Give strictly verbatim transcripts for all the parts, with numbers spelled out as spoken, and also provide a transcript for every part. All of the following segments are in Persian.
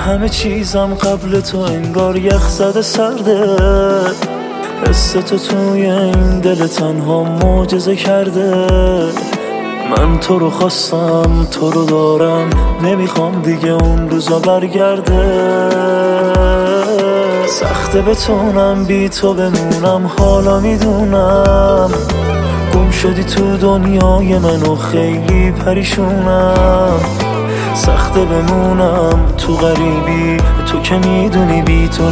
همه چیزم قبل تو انگار یخ زده سرده. حس تو توی این دل تنها معجزه کرده. من تو رو خواستم، تو رو دارم، نمیخوام دیگه اون روزا برگرده. سخته بتونم بی تو بمونم، حالا میدونم گم شدی تو دنیای من و خیلی پریشونم. سخته بمونم تو غریبی، تو که میدونی بی تو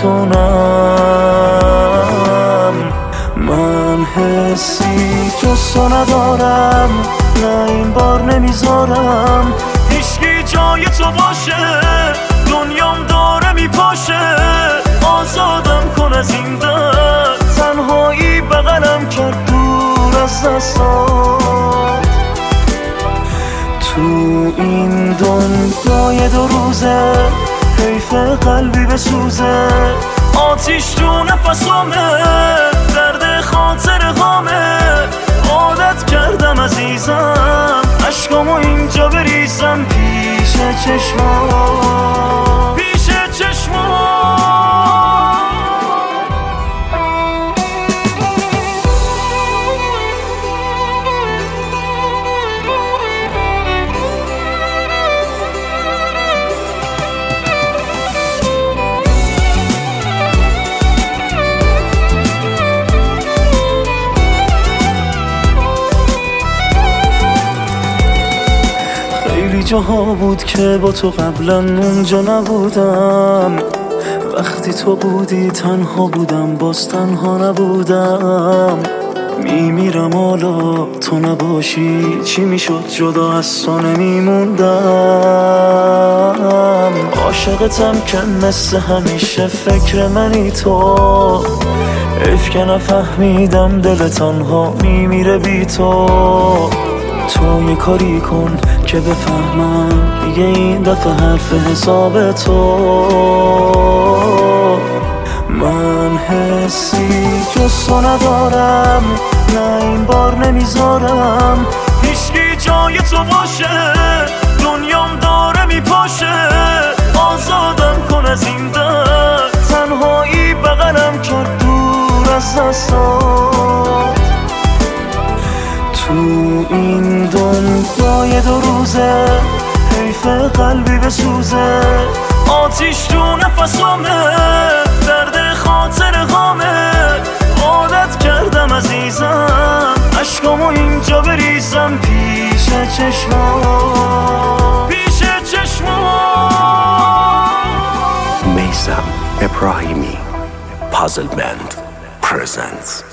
نمیتونم. من حسی جز تو ندارم، نه این بار نمیذارم هیچکی جای تو باشه. دنیام داره میپاشه، آزادم کن از این درد. تنهایی بغلم کرد دور از دستات. تو این دنیای دو روزه حیف قلبی بسوزه. آتیش تو نفسامه، درد خاطر غامه. عادت کردم عزیزم عشقامو اینجا بریزم پیش چشمام، پیش چشمام. خیلی جاها بود که با تو قبلا اونجا نبودم. وقتی تو بودی تنها بودم، باز تنها نبودم. میمیرم حالا تو نباشی، چی میشد جدا از تو نمیموندم. عاشقتم که مثل همیشه فکر منی تو. حیف که نفهمیدم دل تنها میمیره بی تو. تو یه کاری کن که بفهمم دیگه این دفعه حرف حساب تو. من حسی جز تو ندارم، نه این بار نمیذارم هیچکی جای تو باشه. دنیام داره میپاشه، آزادم کن از این درد. تنهایی بغلم کرد دور از دستات. تو این دنیای دو روزه حیف قلبی بسوزه. آتیش تو نفسامه، درد خاطر غامه. عادت کردم عزیزم عشقامو اینجا بریزم پیش چشمام، پیش چشمام. Meysam Ebrahimi Puzzle Band presents